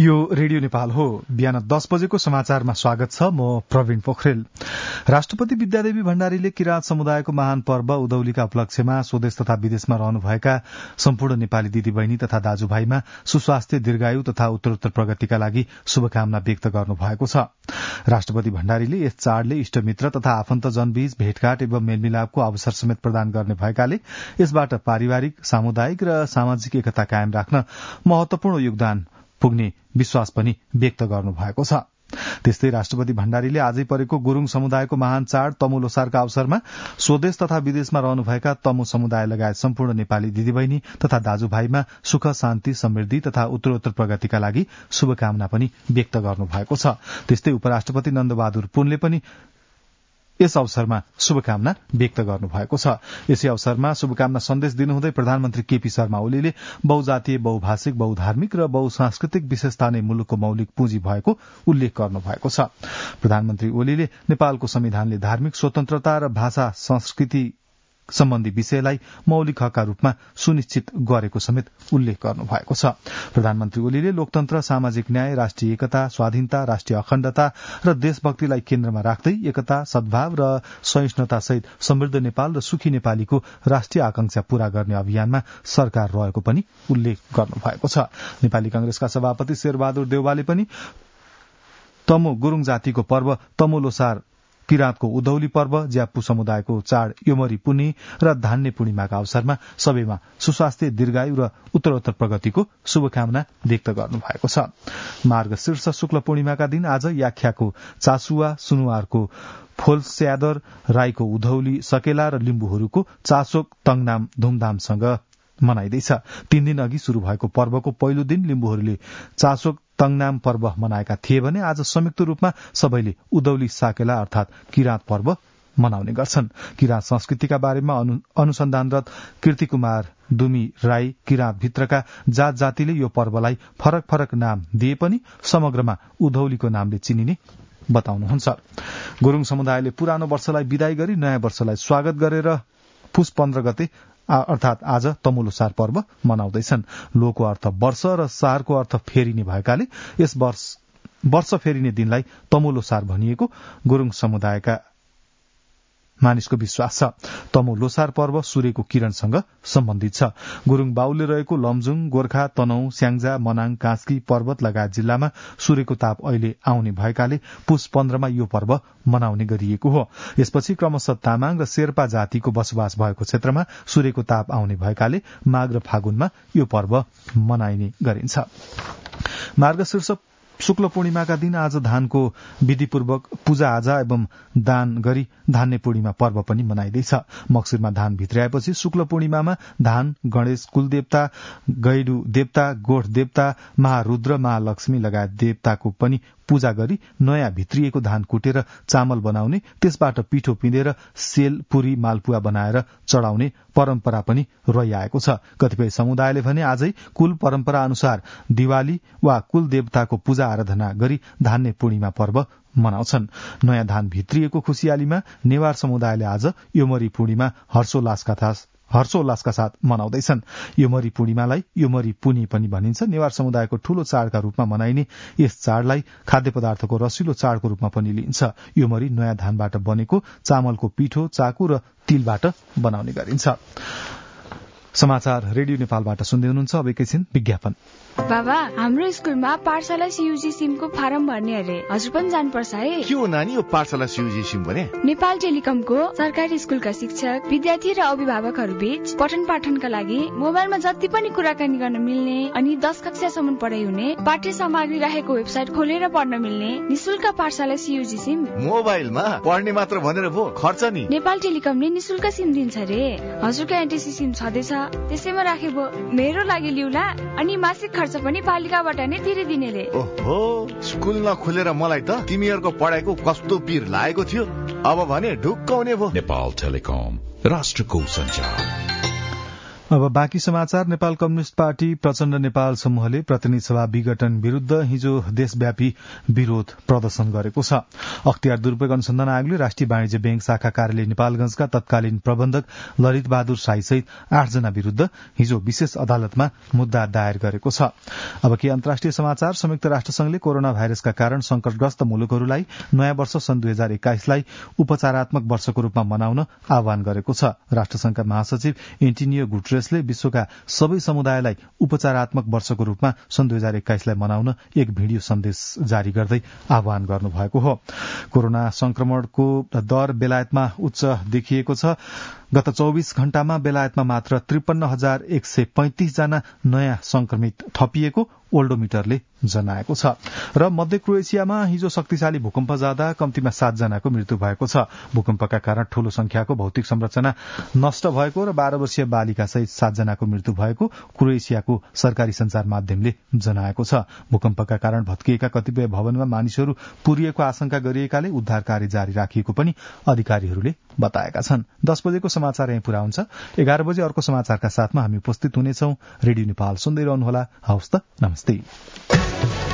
यो रेडियो नेपाल हो। बिहान 10 बजेको समाचारमा स्वागत छ। म प्रवीण पोखरेल। राष्ट्रपति विद्यादेवी भण्डारीले किराँत समुदायको महान पर्व उधौलीका उपलक्ष्यमा स्वदेश तथा विदेशमा रहनुभएका सम्पूर्ण नेपाली दिदीबहिनी तथा दाजुभाइमा सुस्वास्थ्य, दीर्घायु तथा उत्तरोत्तर प्रगतिका लागि शुभकामना व्यक्त गर्नुभएको छ। राष्ट्रपति भण्डारीले यस चाडले इष्टमित्र तथा आफन्तजनबीच भेटघाट एवं मेलमिलापको अवसर समेत प्रदान गर्ने भएकाले यसबाट पारिवारिक, सामुदायिक र सामाजिक एकता कायम राख्न महत्वपूर्ण योगदान पुग्ने विश्वास पनि व्यक्त गर्नुभएको छ। त्यस्तै राष्ट्रपति भण्डारीले आजै परेको गुरूङ समुदायको महान चाड तमु लोसारका अवसरमा स्वदेश तथा विदेशमा रहनुभएका तमु समुदाय लगायत सम्पूर्ण नेपाली दिदीबहिनी तथा दाजुभाइमा सुख, शान्ति, समृद्धि तथा उत्तरोत्तर प्रगतिका लागि शुभकामना पनि व्यक्त गर्नुभएको छ। त्यस्तै उपराष्ट्रपति नन्दबहादुर पुनले पनि यस अवसरमा शुभकामना व्यक्त गर्नुभएको छ। यसै अवसरमा शुभकामना सन्देश दिनुहुँदै प्रधानमन्त्री केपी शर्मा ओलीले बहुजातीय, बहुभाषिक, बहुधार्मिक र बहुसांस्कृतिक विशेषता नै मुलुकको मौलिक पुँजी भएको उल्लेख गर्नुभएको छ। प्रधानमन्त्री ओलीले नेपालको संविधानले धार्मिक स्वतन्त्रता र भाषा संस्कृति सम्बन्धी विषयलाई मौलिक हकका रूपमा सुनिश्चित गरेको समेत उल्लेख गर्नुभएको छ। प्रधानमन्त्री ओलीले लोकतन्त्र, सामाजिक न्याय, राष्ट्रिय एकता, स्वाधीनता, राष्ट्रिय अखण्डता र देशभक्तिलाई केन्द्रमा राख्दै एकता, सद्भाव र सहिष्णुतासहित समृद्ध नेपाल र सुखी नेपालीको राष्ट्रिय आकांक्षा पूरा गर्ने अभियानमा सरकार रहेको पनि उल्लेख गर्नुभएको छ। नेपाली कांग्रेसका सभापति शेरबहादुर देउवाले पनि तमु गुरूङ जातिको पर्व तमु लोसार, किराँतको उधौली पर्व, ज्यापु समुदायको चाड योमरी पुनी र धान्य पूर्णिमाका अवसरमा सबैमा सुस्वास्थ्य, दीर्घायु र उत्तरोत्तर प्रगतिको शुभकामना व्यक्त गर्नुभएको छ। मार्गशीर्ष शुक्ल पूर्णिमाका दिन आज याख्याको चासुवा, सुनुवारको फोल्स्यादर, राईको उधौली सकेला र लिम्बुहरूको चासोक तङनाम धूमधामसँग मनाइँदैछ। 3 दिन अघि शुरू भएको पर्वको पहिलो दिन लिम्बुहरूले चासोक तङनाम पर्व मनाएका थिए भने आज संयुक्त रूपमा सबैले उधौली साकेला अर्थात किराँत पर्व मनाउने गर्छन्। किराँत संस्कृतिका बारेमा अनुसन्धानरत कीर्ति कुमार दुमी राई किराँत भित्रका जात जातिले यो पर्वलाई फरक फरक नाम दिए पनि समग्रमा उधौलीको नामले चिनिने बताउनुहुन्छ। गुरूङ समुदायले पुरानो वर्षलाई विदाई गरी नयाँ वर्षलाई स्वागत गरेर पुस 15 गते अर्थात आज तमु लोसार पर्व मनाउँदैछन्। लोको अर्थ वर्ष र सारको अर्थ फेरिने भएकाले यस वर्ष फेरिने दिनलाई तमु लोसार भनिएको गुरूङ समुदायका मानिसको विश्वास छ। तमु लोसार पर्व सूर्यको किरणसँग सम्बन्धित छ। गुरूङ बाहुल्य रहेको लमजुङ, गोर्खा, तनहुँ, स्याङ्जा, मनाङ, कास्की पर्वत लगायत जिल्लामा सूर्यको ताप अहिले आउने भएकाले पुस 15 मा यो पर्व मनाउने गरिएको हो। यसपछि क्रमशः तामाङ र शेर्पा जातिको बसोबास भएको क्षेत्रमा सूर्यको ताप आउने भएकाले माघ र फागुनमा यो पर्व मनाइने गरिन्छ। मार्गशीर्ष शुक्ल पूर्णिमाका दिन आज धानको विधिपूर्वक पूजाआजा एवं दान गरी धान्य पूर्णिमा पर्व पनि मनाइँदैछ। मक्सिरमा धान भित्र्याएपछि शुक्ल पूर्णिमामा धान, गणेश, कुलदेवता, गैडु देवता, गोठ देवता, महारुद्र, महालक्ष्मी लगायत देवताको पनि पूजा गरी नयाँ भित्रिएको धान कुटेर चामल बनाउने, त्यसबाट पिठो पिँधेर सेल, पुरी, मालपुवा बनाएर चढ़ाउने परम्परा पनि रहिआएको छ। कतिपय समुदायले भने आजै कुल परम्परा अनुसार दिवाली वा कुल देवताको पूजा आराधना गरी धान्य पूर्णिमा पर्व मनाउँछन्। नयाँ धान भित्रिएको खुशियालीमा नेवार समुदायले आज योमरी पूर्णिमा हर्षोल्लासका साथ मनाउँदैछन्। योमरी पूर्णिमालाई योमरी पुनी पनि भनिन्छ। नेवार समुदायको ठूलो चाडका रूपमा मनाइने यस चाडलाई खाद्य पदार्थको रसिलो चाडको रूपमा पनि लिइन्छ। योमरी नयाँ धानबाट बनेको चामलको पिठो, चाकु र तिलबाट बनाउने गरिन्छ। समाचार रेडियो नेपालबाट सुन्दै हुनुहुन्छ। अब एकैछिन विज्ञापन। बाबा, हाम्रो स्कुलमा पाठशाला सीयूजी सिमको फारम भर्ने अरे, हजुर पनि जानुपर्छ है। के हो नानी यो पाठशाला सीयूजी सिम भने? नेपाल टेलिकमको सरकारी स्कुलका शिक्षक, विद्यार्थी र अभिभावकहरू बीच पठन पाठनका लागि मोबाइलमा जति पनि कुराकानी गर्न मिल्ने अनि 10 कक्षासम्म पढाइ हुने, पाठ्य सामग्री राखेको वेबसाइट खोलेर पढ्न मिल्ने निशुल्क पाठशाला सीयूजी सिम। मोबाइलमा पढ्ने मात्र भनेर भो, खर्च नि? नेपाल टेलिकमले निशुल्क सिम दिन्छ रे। हजुरको एनटीसी सिम छँदैछ, त्यसैमा राखेको मेरो लागि लिउला अनि मासिक खर्च पनि पालिकाबाट नै तिरिदिने रे। ओहो, स्कुल नखोलेर मलाई त तिमीहरूको पढाइको कस्तो पीर लागेको थियो। अब भने ढुक्क हुने भो। नेपाल टेलिकम, राष्ट्रको सञ्चार। अब बाँकी समाचार। नेपाल कम्युनिष्ट पार्टी प्रचण्ड नेपाल समूहले प्रतिनिधि सभा विघटन विरूद्ध हिजो देशव्यापी विरोध प्रदर्शन गरेको छ। अख्तियार दुरूपयोग अनुसन्धान आयोगले राष्ट्रिय वाणिज्य बैंक शाखा कार्यालय नेपालगंजका तत्कालीन प्रबन्धक ललित बहादुर साई सहित 8 जना विरूद्ध हिजो विशेष अदालतमा मुद्दा दायर गरेको छ। अब के अन्तर्राष्ट्रिय समाचार। संयुक्त राष्ट्रसंघले कोरोना भाइरसका कारण संकटग्रस्त मुलुकहरूलाई नयाँ वर्ष सन् 2021 लाई उपचारात्मक वर्षको रूपमा मनाउन आह्वान गरेको छ। राष्ट्रसंघका महासचिव एन्टिनियो गुटेरेसले विश्वका सबै समुदायलाई उपचारात्मक वर्षको रूपमा सन् 2021 लाई मनाउन एक भिडियो सन्देश जारी गर्दै आह्वान गर्नुभएको हो। कोरोना संक्रमणको दर बेलायतमा उच्च देखिएको छ। गत 24 घण्टामा बेलायतमा मात्र 53,135 जना नयाँ संक्रमित थपिएको ओल्डोमिटरले जनाएको छ। र मध्य क्रोएसियामा हिजो शक्तिशाली भूकम्प जाँदा कम्तीमा 7 जनाको मृत्यु भएको छ। भूकम्पका कारण ठूलो संख्याको भौतिक संरचना नष्ट भएको र 12 वर्षीय बालिका सहित 7 जनाको मृत्यु भएको क्रोएसियाको सरकारी संचार माध्यमले जनाएको छ। भूकम्पका कारण भत्किएका कतिपय भवनमा मानिसहरू पुरिएको आशंका गरिएकाले उद्धार कार्य जारी राखिएको पनि अधिकारीहरूले बताएका छन्। 10 बजेको समाचार यही पूरा हुन्छ। 11 बजे अर्को समाचारका साथमा हामी उपस्थित हुनेछौं। रेडियो नेपाल सुन्दै रहनुहोला। हवस् त, नमस्ते।